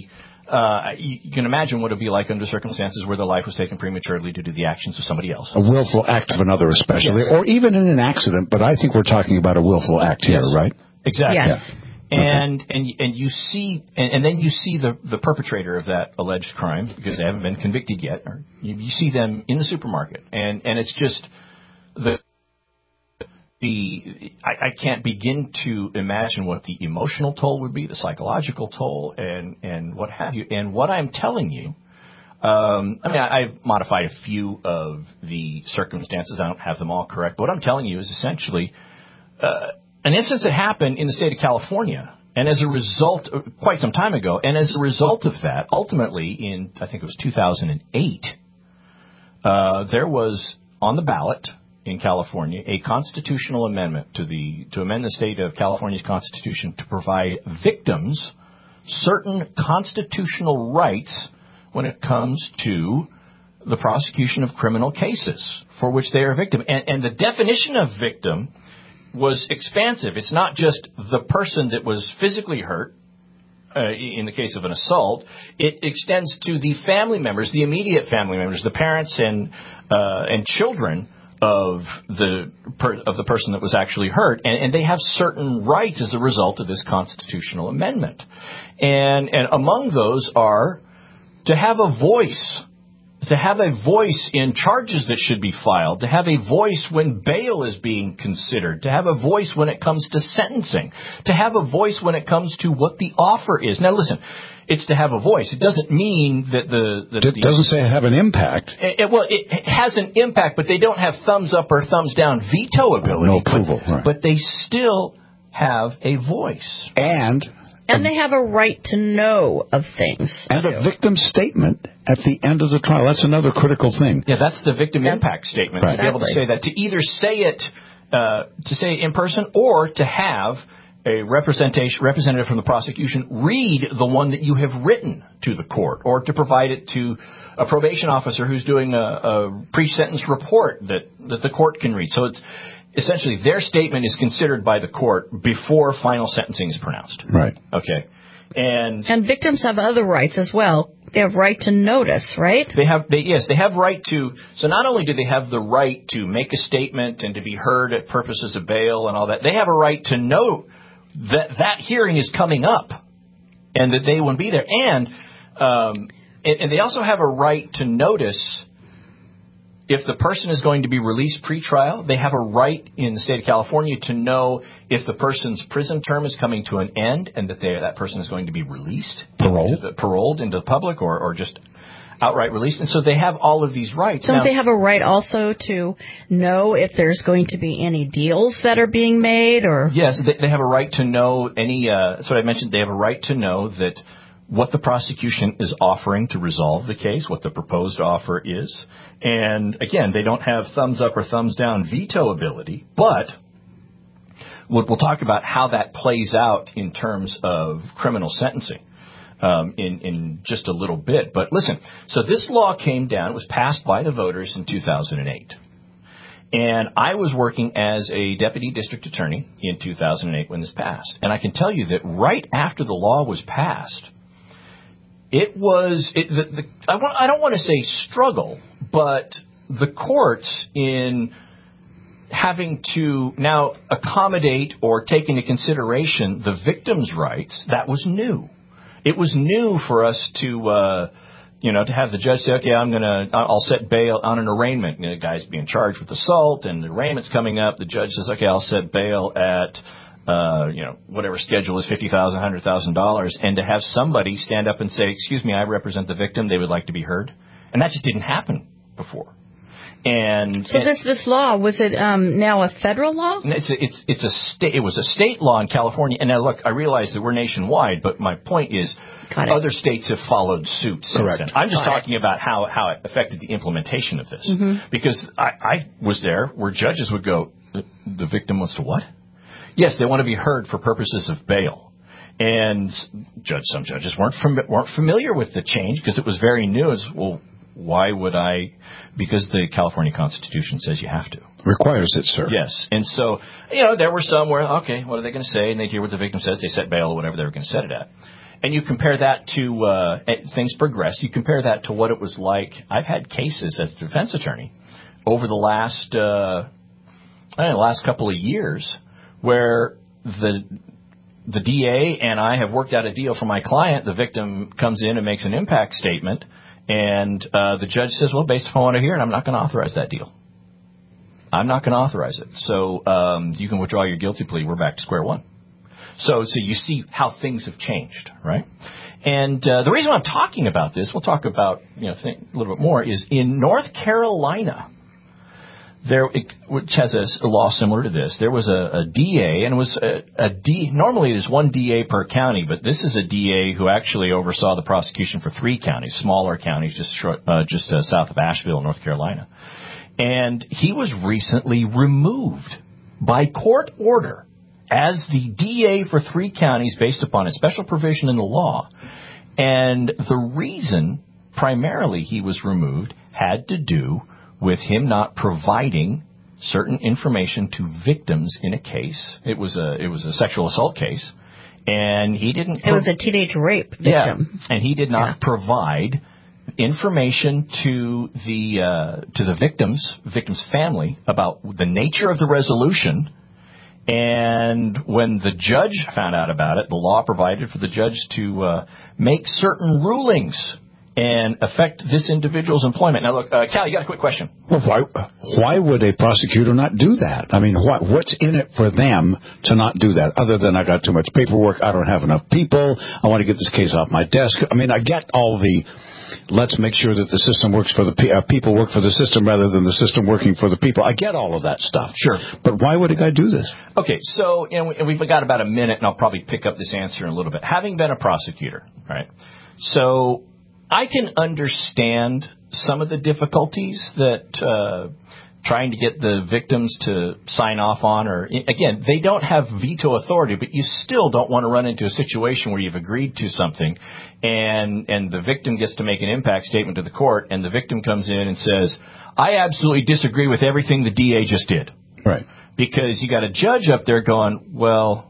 Uh, you, you can imagine what it would be like under circumstances where their life was taken prematurely due to the actions of somebody else. A willful act of another, especially, yes. Or even in an accident. But I think we're talking about a willful act here, yes. right? Exactly. Yes. Yeah. And okay. and and you see, and, and then you see the the perpetrator of that alleged crime, because they haven't been convicted yet. Or you, you see them in the supermarket, and and it's just the. The, I, I can't begin to imagine what the emotional toll would be, the psychological toll, and, and what have you. And what I'm telling you, um, I mean, I, I've modified a few of the circumstances. I don't have them all correct. But what I'm telling you is essentially uh, an instance that happened in the state of California. And as a result, quite some time ago, and as a result of that, ultimately in, I think it was two thousand eight, uh, there was on the ballot in California a constitutional amendment to the to amend the state of California's constitution to provide victims certain constitutional rights when it comes to the prosecution of criminal cases for which they are a victim. And, and the definition of victim was expansive. It's not just the person that was physically hurt. Uh, in the case of an assault, it extends to the family members, the immediate family members, the parents and uh, and children of the per, of the person that was actually hurt, and, and they have certain rights as a result of this constitutional amendment, and and among those are to have a voice, to have a voice in charges that should be filed, to have a voice when bail is being considered, to have a voice when it comes to sentencing, to have a voice when it comes to what the offer is. Now listen, it's to have a voice. It doesn't mean that the... That it the, doesn't say have an impact. It, it, well, it has an impact, but they don't have thumbs up or thumbs down veto ability. No approval, but, right. But they still have a voice. And... And they have a right to know of things. And a victim statement at the end of the trial. That's another critical thing. Yeah, that's the victim that's, impact statement. Right. To be able to say that, to either say it, uh, to say it in person, or to have a representation representative from the prosecution read the one that you have written to the court, or to provide it to a probation officer who's doing a, a pre-sentence report that, that the court can read. So it's essentially their statement is considered by the court before final sentencing is pronounced. Right. Okay. And and victims have other rights as well. They have right to notice, right? They have, they, yes, they have right to. So not only do they have the right to make a statement and to be heard at purposes of bail and all that, they have a right to know that that hearing is coming up and that they won't be there. And um, and, and they also have a right to notice if the person is going to be released pre-trial. They have a right in the state of California to know if the person's prison term is coming to an end and that they, that person is going to be released, paroled, into the, paroled into the public, or, or just outright released. And so they have all of these rights. Don't now, they have a right also to know if there's going to be any deals that are being made? Or yes, they, they have a right to know any. Uh, that's what I mentioned. They have a right to know that what the prosecution is offering to resolve the case, what the proposed offer is. And again, they don't have thumbs up or thumbs down veto ability, but we'll, we'll talk about how that plays out in terms of criminal sentencing um, in, in just a little bit. But listen, so this law came down, it was passed by the voters in two thousand eight. And I was working as a deputy district attorney in two thousand eight when this passed. And I can tell you that right after the law was passed, It was, it, the, the, I, want, I don't want to say struggle, but the courts in having to now accommodate or take into consideration the victim's rights, that was new. It was new for us to, uh, you know, to have the judge say, okay, I'm going to, I'll set bail on an arraignment. You know, the guy's being charged with assault and the arraignment's coming up. The judge says, okay, I'll set bail at Uh, you know, whatever schedule is fifty thousand dollars, one hundred thousand dollars, and to have somebody stand up and say, excuse me, I represent the victim, they would like to be heard. And that just didn't happen before. And So and this this law, was it um, now a federal law? It's a, it's it's a state. It was a state law in California. And now look, I realize that we're nationwide, but my point is, other states have followed suit since Correct. then. I'm just Got talking it. about how how it affected the implementation of this, Mm-hmm. because I, I was there where judges would go, the, the victim wants to what? Yes, they want to be heard for purposes of bail. And judge, some judges weren't fam- weren't familiar with the change because it was very new. It's, well, why would I? Because the California Constitution says you have to. Requires it, sir. Yes. And so, you know, there were some where, okay, what are they going to say? And they'd hear what the victim says. They set bail or whatever they were going to set it at. And you compare that to, uh, things progress, you compare that to what it was like. I've had cases as a defense attorney over the last, uh, I don't know, last couple of years where the, the D A and I have worked out a deal for my client. The victim comes in and makes an impact statement, and, uh, the judge says, well, based upon what I hear, I'm not going to authorize that deal. I'm not going to authorize it. So, um, you can withdraw your guilty plea. We're back to square one. So, so you see how things have changed, right? And uh, the reason I'm talking about this, we'll talk about, you know, think a little bit more, is in North Carolina, there, which has a, a law similar to this. There was a, a D A, and it was a, a D. Normally, there's one D A per county, but this is a D A who actually oversaw the prosecution for three counties, smaller counties, just short, uh, just uh, south of Asheville, North Carolina. And he was recently removed by court order as the D A for three counties based upon a special provision in the law. And the reason primarily he was removed had to do with him not providing certain information to victims in a case. It was a it was a sexual assault case, and he didn't. It was a teenage rape victim. Yeah, and he did not yeah. provide information to the uh, to the victims victim's family about the nature of the resolution. And when the judge found out about it, the law provided for the judge to uh, make certain rulings and affect this individual's employment. Now, look, uh, Cal, you got a quick question. Well, why, why would a prosecutor not do that? I mean, what, what's in it for them to not do that, other than I got too much paperwork, I don't have enough people, I want to get this case off my desk? I mean, I get all the let's make sure that the system works for the pe- uh, people work for the system rather than the system working for the people. I get all of that stuff. Sure. But why would a guy do this? Okay, so you know, and we've got about a minute, and I'll probably pick up this answer in a little bit. Having been a prosecutor, right, so I can understand some of the difficulties that uh, trying to get the victims to sign off on, or, again, they don't have veto authority, but you still don't want to run into a situation where you've agreed to something and and the victim gets to make an impact statement to the court, and the victim comes in and says, I absolutely disagree with everything the D A just did. Right. Because you got a judge up there going, well,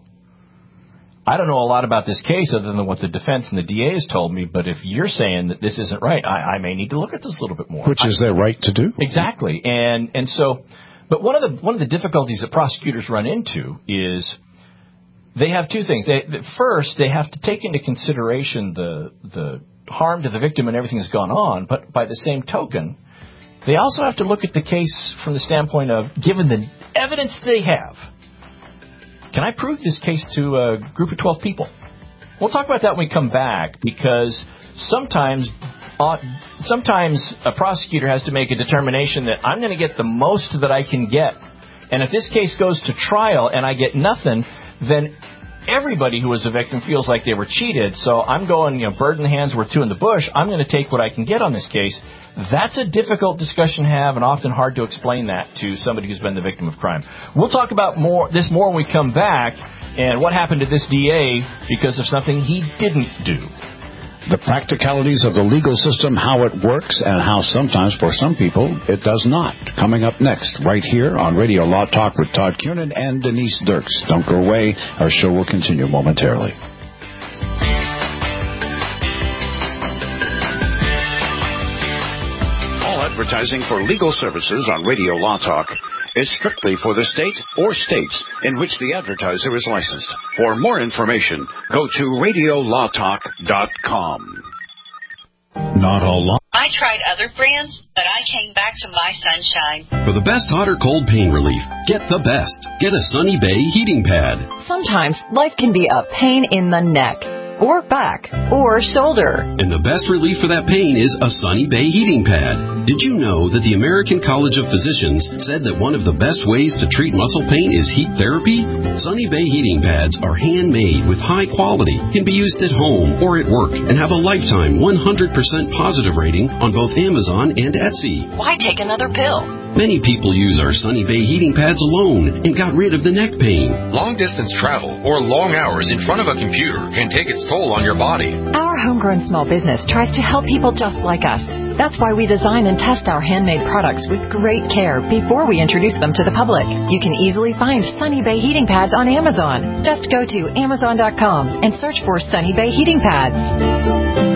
I don't know a lot about this case other than what the defense and the D A has told me, but if you're saying that this isn't right, I, I may need to look at this a little bit more. Which is their right to do. Exactly. And and so, but one of the one of the difficulties that prosecutors run into is they have two things. They, first, they have to take into consideration the the harm to the victim and everything that's gone on, but by the same token, they also have to look at the case from the standpoint of, given the evidence they have, can I prove this case to a group of twelve people? We'll talk about that when we come back, because sometimes uh, sometimes a prosecutor has to make a determination that I'm going to get the most that I can get. And if this case goes to trial and I get nothing, then everybody who was a victim feels like they were cheated. So I'm going, you know, bird in the hand's worth two in the bush. I'm going to take what I can get on this case. That's a difficult discussion to have, and often hard to explain that to somebody who's been the victim of crime. We'll talk about more this more when we come back, and what happened to this D A because of something he didn't do. The practicalities of the legal system, how it works, and how sometimes for some people it does not. Coming up next, right here on Radio Law Talk with Todd Cunin and Denise Dirks. Don't go away. Our show will continue momentarily. Advertising for legal services on Radio Law Talk is strictly for the state or states in which the advertiser is licensed. For more information, go to radio law talk dot com. Not all law. I tried other brands, but I came back to My Sunshine. For the best hot or cold pain relief, get the best. Get a Sunny Bay heating pad. Sometimes life can be a pain in the neck, or back, or shoulder. And the best relief for that pain is a Sunny Bay heating pad. Did you know that the American College of Physicians said that one of the best ways to treat muscle pain is heat therapy? Sunny Bay heating pads are handmade with high quality, can be used at home or at work, and have a lifetime one hundred percent positive rating on both Amazon and Etsy. Why take another pill? Many people use our Sunny Bay heating pads alone and got rid of the neck pain. Long-distance travel or long hours in front of a computer can take its toll on your body. Our homegrown small business tries to help people just like us. That's why we design and test our handmade products with great care before we introduce them to the public. You can easily find Sunny Bay heating pads on Amazon. Just go to amazon dot com and search for Sunny Bay heating pads.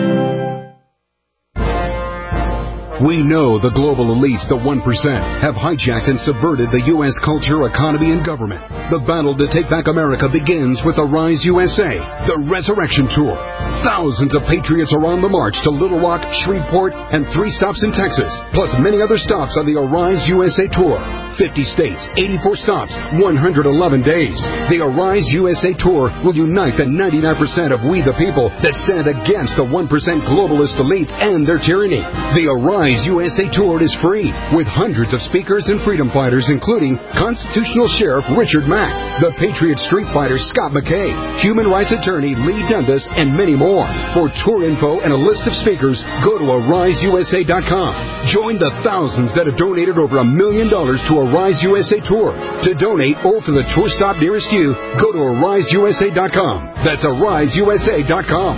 We know the global elites, the one percent, have hijacked and subverted the U S culture, economy, and government. The battle to take back America begins with Arise U S A, the Resurrection Tour. Thousands of patriots are on the march to Little Rock, Shreveport, and three stops in Texas, plus many other stops on the Arise U S A Tour. fifty states, eighty-four stops, one hundred eleven days. The Arise U S A Tour will unite the ninety-nine percent of we the people that stand against the one percent globalist elites and their tyranny. The Arise U S A Tour is free, with hundreds of speakers and freedom fighters, including Constitutional Sheriff Richard Mack, the Patriot Street Fighter Scott McKay, Human Rights Attorney Lee Dundas, and many more. For tour info and a list of speakers, go to arise u s a dot com. Join the thousands that have donated over a million dollars to Arise U S A Tour. To donate or for the tour stop nearest you, go to arise u s a dot com. That's arise u s a dot com.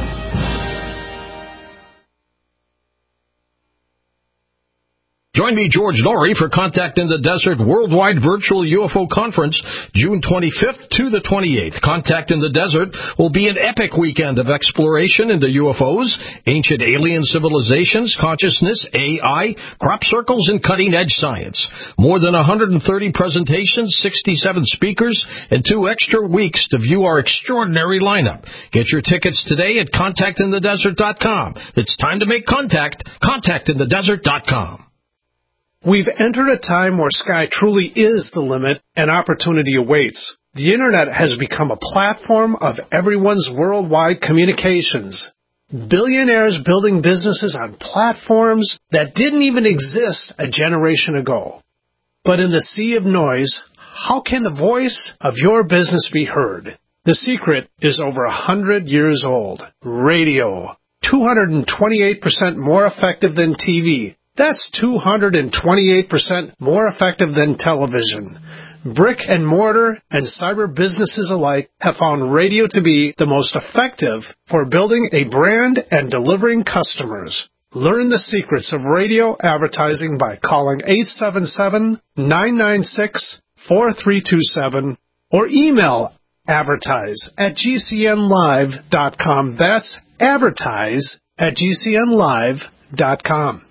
Join me, George Norrie, for Contact in the Desert Worldwide Virtual U F O Conference, June twenty-fifth to the twenty-eighth. Contact in the Desert will be an epic weekend of exploration into U F Os, ancient alien civilizations, consciousness, A I, crop circles, and cutting-edge science. More than one hundred thirty presentations, sixty-seven speakers, and two extra weeks to view our extraordinary lineup. Get your tickets today at contact in the desert dot com. It's time to make contact. contact in the desert dot com. We've entered a time where sky truly is the limit and opportunity awaits. The Internet has become a platform of everyone's worldwide communications. Billionaires building businesses on platforms that didn't even exist a generation ago. But in the sea of noise, how can the voice of your business be heard? The secret is over a hundred years old. Radio. two hundred twenty-eight percent more effective than T V. That's two hundred twenty-eight percent more effective than television. Brick and mortar and cyber businesses alike have found radio to be the most effective for building a brand and delivering customers. Learn the secrets of radio advertising by calling eight seven seven, nine nine six, four three two seven or email advertise at g c n live dot com. That's advertise at g c n live dot com.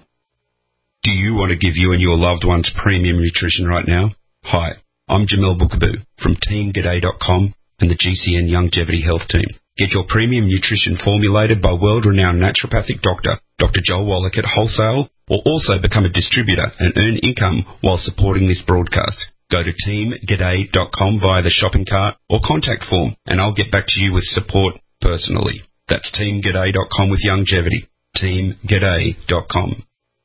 Do you want to give you and your loved ones premium nutrition right now? Hi, I'm Jamil Bookaboo from team g'day dot com and the G C N Longevity Health Team. Get your premium nutrition formulated by world-renowned naturopathic doctor, Doctor Joel Wallach at wholesale, or also become a distributor and earn income while supporting this broadcast. Go to team g'day dot com via the shopping cart or contact form, and I'll get back to you with support personally. That's team g'day dot com with longevity. team g'day dot com.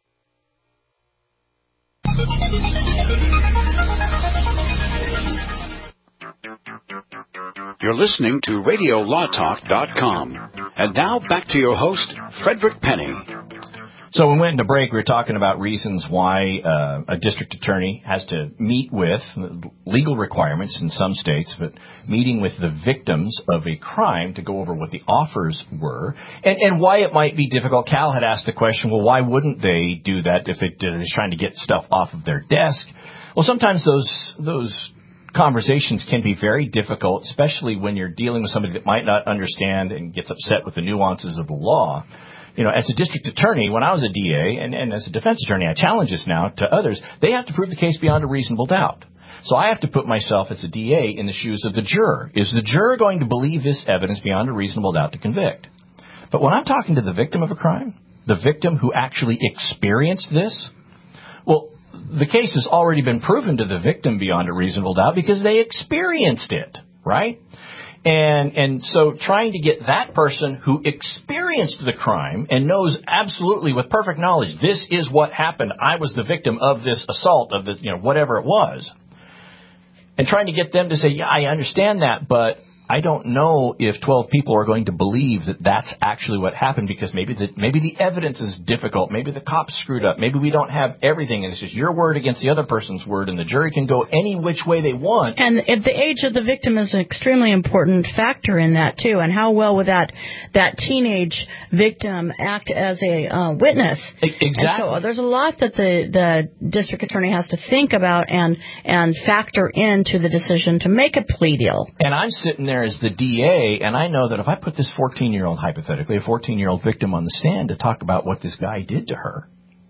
You're listening to radio law talk dot com. And now back to your host, Frederick Penny. So when we went into break, we were talking about reasons why uh, a district attorney has to meet with legal requirements in some states, but meeting with the victims of a crime to go over what the offers were and, and why it might be difficult. Cal had asked the question, well, why wouldn't they do that if it, they're trying to get stuff off of their desk? Well, sometimes those those conversations can be very difficult, especially when you're dealing with somebody that might not understand and gets upset with the nuances of the law. You know, as a district attorney, when I was a D A, and, and as a defense attorney, I challenge this now to others, they have to prove the case beyond a reasonable doubt. So I have to put myself as a D A in the shoes of the juror. Is the juror going to believe this evidence beyond a reasonable doubt to convict? But when I'm talking to the victim of a crime, the victim who actually experienced this, well, the case has already been proven to the victim beyond a reasonable doubt because they experienced it, right? And and so trying to get that person who experienced the crime and knows absolutely with perfect knowledge this is what happened, I was the victim of this assault, of the, you know, whatever it was, and trying to get them to say, yeah, I understand that, but I don't know if twelve people are going to believe that that's actually what happened, because maybe the, maybe the evidence is difficult. Maybe the cops screwed up. Maybe we don't have everything, and it's just your word against the other person's word, and the jury can go any which way they want. And if the age of the victim is an extremely important factor in that, too, and how well would that, that teenage victim act as a uh, witness. Exactly. And so there's a lot that the, the district attorney has to think about and, and factor into the decision to make a plea deal. And I'm sitting there as the D A, and I know that if I put this fourteen-year-old, hypothetically, a fourteen-year-old victim on the stand to talk about what this guy did to her,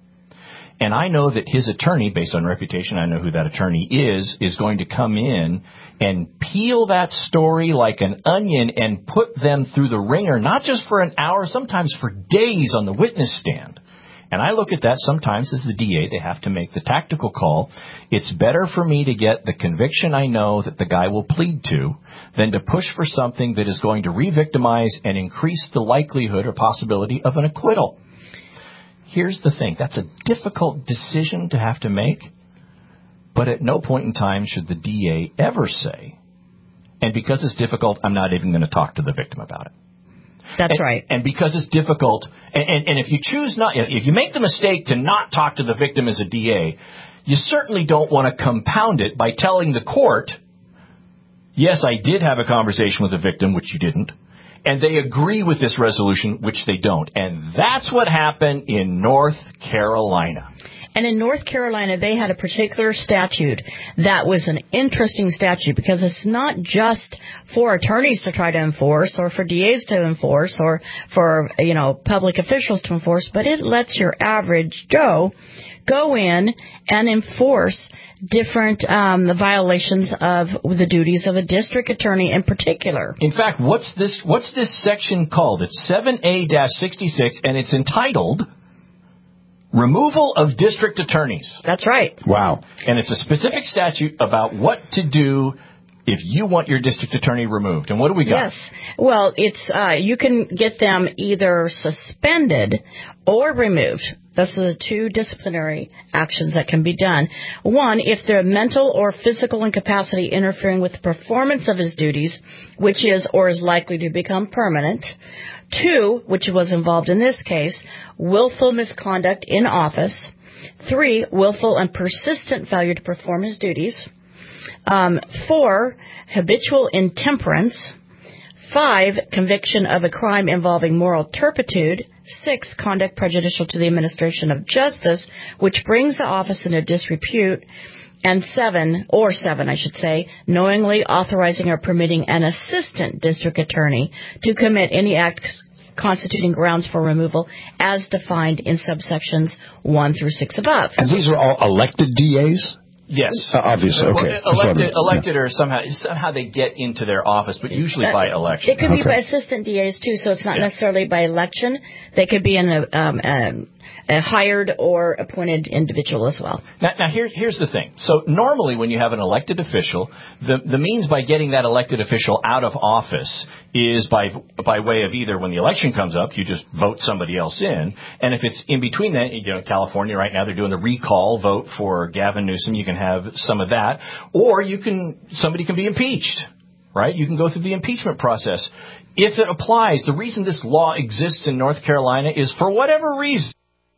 and I know that his attorney, based on reputation, I know who that attorney is, is going to come in and peel that story like an onion and put them through the ringer, not just for an hour, sometimes for days on the witness stand. And I look at that sometimes as the D A, they have to make the tactical call. It's better for me to get the conviction I know that the guy will plead to than to push for something that is going to re-victimize and increase the likelihood or possibility of an acquittal. Here's the thing. That's a difficult decision to have to make, but at no point in time should the D A ever say, and because it's difficult, I'm not even going to talk to the victim about it. That's and, right. And because it's difficult, and, and, and if you choose not, if you make the mistake to not talk to the victim as a D A, you certainly don't want to compound it by telling the court, yes, I did have a conversation with the victim, which you didn't, and they agree with this resolution, which they don't. And that's what happened in North Carolina. And in North Carolina, they had a particular statute that was an interesting statute because it's not just for attorneys to try to enforce or for D As to enforce or for, you know, public officials to enforce, but it lets your average Joe go in and enforce different um, violations of the duties of a district attorney in particular. In fact, what's this, what's this section called? It's seven A sixty-six, and it's entitled Removal of District Attorneys. That's right. Wow. And it's a specific statute about what to do if you want your district attorney removed. And what do we got? Yes. Well, it's uh, you can get them either suspended or removed. Those are the two disciplinary actions that can be done. One, if their mental or physical incapacity interfering with the performance of his duties, which is or is likely to become permanent. Two, which was involved in this case, willful misconduct in office. Three, willful and persistent failure to perform his duties. Um, four, habitual intemperance. Five, conviction of a crime involving moral turpitude. Six, conduct prejudicial to the administration of justice, which brings the office into disrepute. And seven, or seven, I should say, knowingly authorizing or permitting an assistant district attorney to commit any act constituting grounds for removal as defined in subsections one through six above. And these are all elected D As? Yes. Uh, obviously, okay. Well, elected, elected or somehow somehow they get into their office, but usually by election. It could be okay. By assistant D As, too, so it's not yeah. necessarily by election. They could be in a, um, um, a hired or appointed individual as well. Now, now here, here's the thing. So normally when you have an elected official, the, the means by getting that elected official out of office is by by way of either when the election comes up, you just vote somebody else in, and if it's in between that, you know, California right now, they're doing the recall vote for Gavin Newsom. You can have some of that, or you can somebody can be impeached, right? You can go through the impeachment process. If it applies, the reason this law exists in North Carolina is for whatever reason,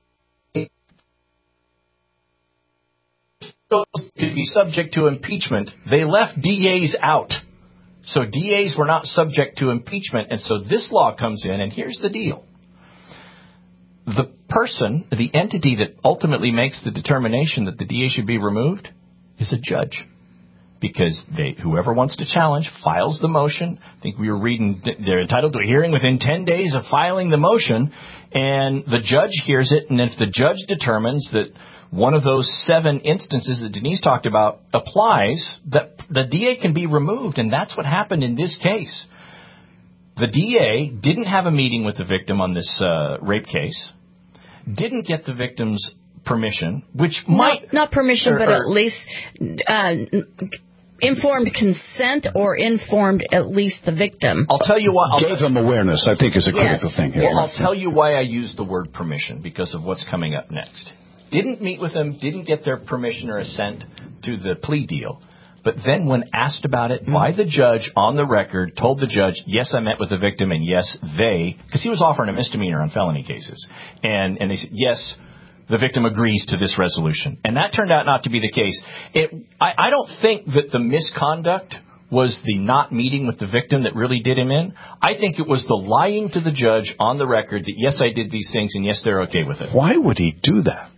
to be subject to impeachment, they left D As out. So D As were not subject to impeachment, and so this law comes in, and here's the deal. The person, the entity that ultimately makes the determination that the D A should be removed is a judge. Because they, whoever wants to challenge files the motion. I think we were reading, they're entitled to a hearing within ten days of filing the motion, and the judge hears it, and if the judge determines that one of those seven instances that Denise talked about applies, that the D A can be removed, and that's what happened in this case. The D A didn't have a meeting with the victim on this uh, rape case, didn't get the victim's permission, which might... Not, not permission, or, but or, at least uh, informed consent or informed at least the victim. I'll tell you what... I'll Gave them awareness, I think, is a critical yes. thing here. Well, I'll tell you why I use the word permission, because of what's coming up next. Didn't meet with them, didn't get their permission or assent to the plea deal. but then when asked about it by the judge on the record, told the judge, yes, I met with the victim, and yes, they, because he was offering a misdemeanor on felony cases, and, and they said, yes, the victim agrees to this resolution. And that turned out not to be the case. It, I, I don't think that the misconduct was the not meeting with the victim that really did him in. I think it was the lying to the judge on the record that, yes, I did these things, and yes, they're okay with it. Why would he do that?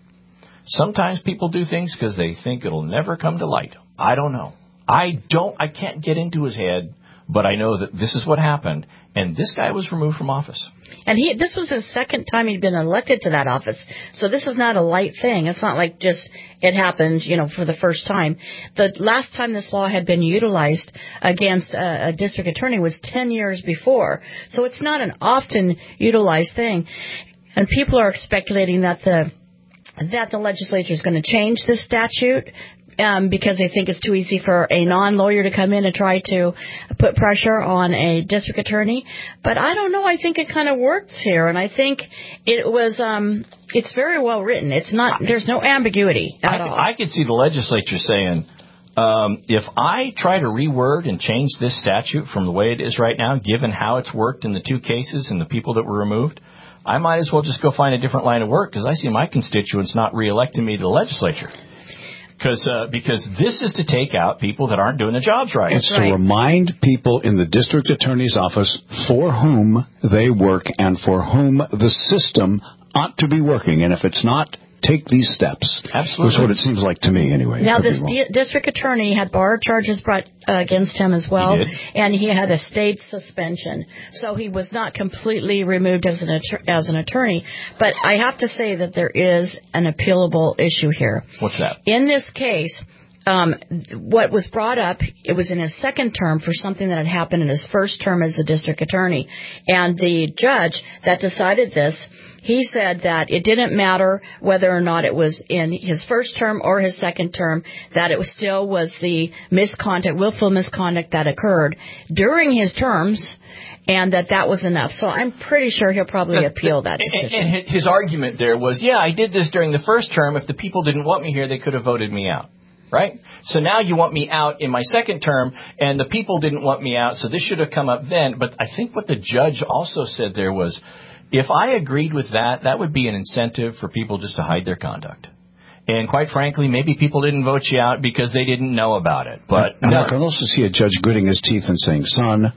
Sometimes people do things because they think it'll never come to light. I don't know. I don't, I can't get into his head, but I know that this is what happened, and this guy was removed from office. And he, this was his second time he'd been elected to that office. So this is not a light thing. It's not like just it happened, you know, for the first time. The last time this law had been utilized against a, a district attorney was ten years before. So it's not an often utilized thing. And people are speculating that the that the legislature is going to change this statute um, because they think it's too easy for a non-lawyer to come in and try to put pressure on a district attorney. But I don't know. I think it kind of works here, and I think it was. Um, it's very well written. It's not. There's no ambiguity at I, all. I could see the legislature saying, um, if I try to reword and change this statute from the way it is right now, given how it's worked in the two cases and the people that were removed, I might as well just go find a different line of work because I see my constituents not reelecting me to the legislature. Because uh, because this is to take out people that aren't doing their jobs right. It's right. to remind people in the district attorney's office for whom they work and for whom the system ought to be working. And if it's not, take these steps. Absolutely. That's what it seems like to me, anyway. Now, this di- district attorney had bar charges brought uh, against him as well, he did. and he had a state suspension. So he was not completely removed as an att- as an attorney. But I have to say that there is an appealable issue here. What's that? In this case, um, what was brought up, it was in his second term for something that had happened in his first term as a district attorney. And the judge that decided this, he said that it didn't matter whether or not it was in his first term or his second term, that it was still was the misconduct, willful misconduct that occurred during his terms, and that that was enough. So I'm pretty sure he'll probably appeal that decision. And his argument there was, yeah, I did this during the first term. If the people didn't want me here, they could have voted me out. Right? So now you want me out in my second term, and the people didn't want me out, so this should have come up then. But I think what the judge also said there was, if I agreed with that, that would be an incentive for people just to hide their conduct. And quite frankly, maybe people didn't vote you out because they didn't know about it. But and no. I can also see a judge gritting his teeth and saying, son,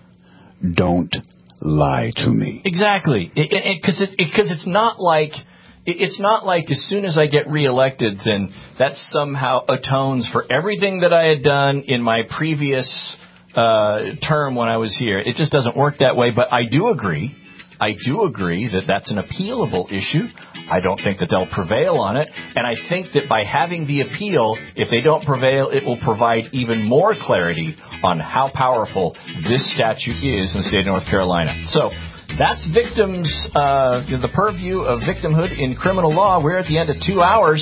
don't lie to me. Exactly. Because it, it, it, it, it's not like... It's not like as soon as I get reelected, then that somehow atones for everything that I had done in my previous uh, term when I was here. It just doesn't work that way. But I do agree. I do agree that that's an appealable issue. I don't think that they'll prevail on it. And I think that by having the appeal, if they don't prevail, it will provide even more clarity on how powerful this statute is in the state of North Carolina. So that's victims, uh, the purview of victimhood in criminal law. We're at the end of two hours.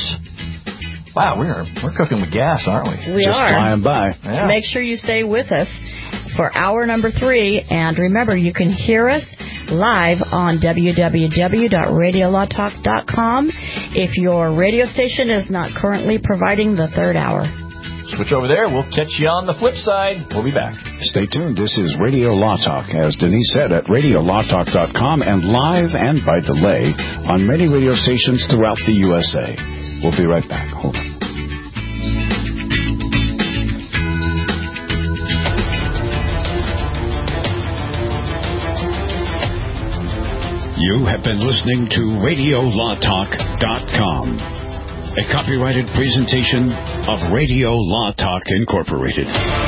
Wow, we're we're cooking with gas, aren't we? We Just are. flying by. Yeah. Make sure you stay with us for hour number three. And remember, you can hear us live on w w w dot radio law talk dot com if your radio station is not currently providing the third hour. Switch over there. We'll catch you on the flip side. We'll be back. Stay tuned. This is Radio Law Talk, as Denise said, at radio law talk dot com and live and by delay on many radio stations throughout the U S A. We'll be right back. Hold on. You have been listening to radio law talk dot com. A copyrighted presentation of Radio Law Talk Incorporated.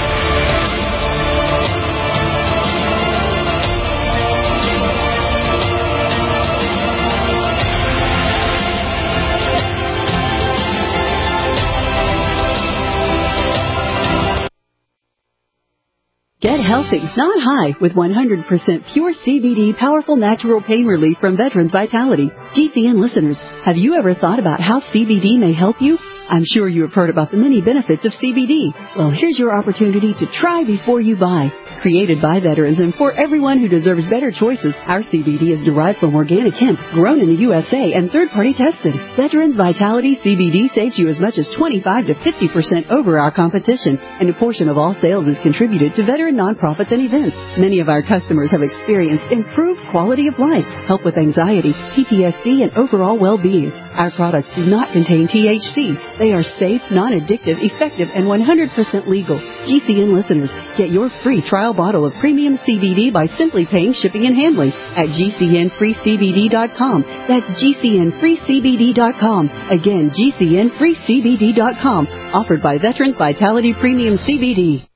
Get healthy, not high, with one hundred percent pure C B D powerful natural pain relief from Veterans Vitality. G C N listeners, have you ever thought about how C B D may help you? I'm sure you have heard about the many benefits of C B D. Well, here's your opportunity to try before you buy. Created by veterans and for everyone who deserves better choices, our C B D is derived from organic hemp, grown in the U S A, and third-party tested. Veterans Vitality C B D saves you as much as twenty-five to fifty percent over our competition, and a portion of all sales is contributed to veteran nonprofits and events. Many of our customers have experienced improved quality of life, help with anxiety, P T S D, and overall well-being. Our products do not contain T H C. They are safe, non-addictive, effective, and one hundred percent legal. G C N listeners, get your free trial bottle of premium C B D by simply paying shipping and handling at G C N free C B D dot com. That's G C N free C B D dot com. Again, G C N free C B D dot com. Offered by Veterans Vitality Premium C B D.